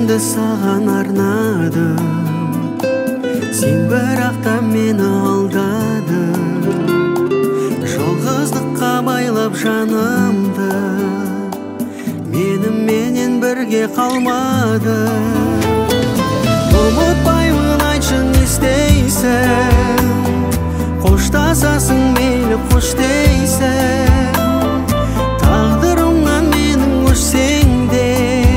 әнімді саған арнадым, сен бірақта мені алдадың. Жалғыздыққа байлап жанымды, меніменен бірге қалмады. Ұмытпаймын, айтшы не істейсің, қоштасасың мейлі қош дейсің. Тағдырымнан менің өшсең де,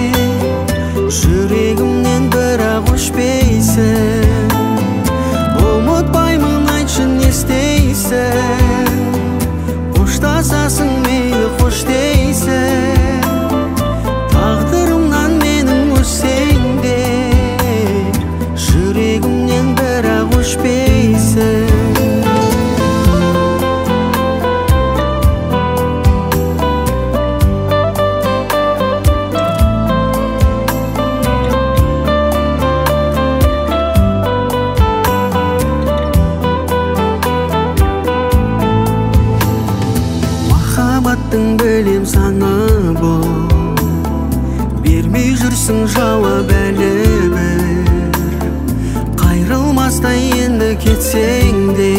жүрегімнен бірақ өшпейсің. Ұмытпаймын, айтшы не істейсің, қоштасасың мейлі қош дейсің. Тағдырымнан менің өшсең де, жүрегімнен бірақ өшпейсің. Махаббаттың білем саңы бұл, бермей жүрсің жауап әлі бір. Қайрылмастай енді кетсең де,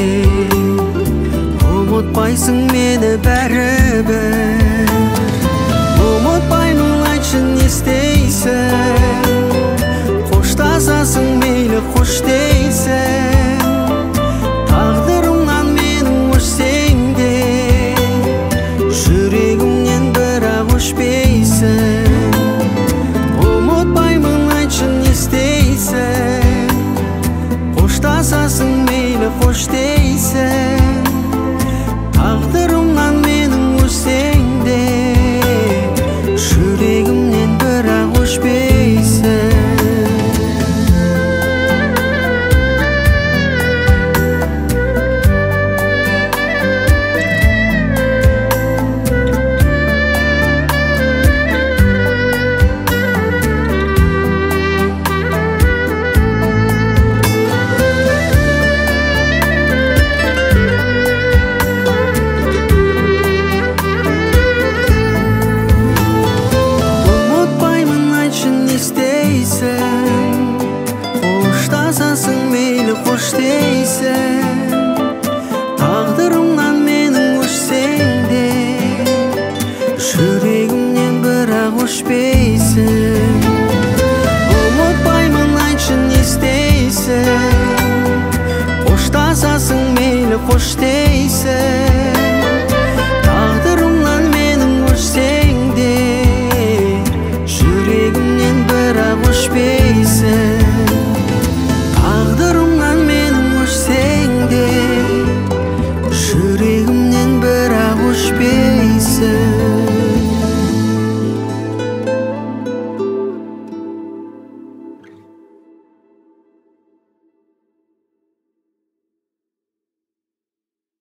ұмытпайсың мені бәрібір. Ұмытпаймын, айтшы не істейсің, қоштасасың мейлі қош дейсің. Тағдырымнан менің өшсең де, жүрегімнен бірақ өшпейсің. Ұмытпаймын, айтшы не істейсің, қоштасасың мейлі қош дейсің. Тағдырымнан менің өшсең де, жүрегімнен бірақ өшпейсің. Қоштасасың мейлі қош дейсің. Тағдырымнан менің өшсең де, жүрегімнен бірақ өшпейсің. Ұмытпаймын, айтшы не істейсің, қоштасасың мейлі қош дейсің.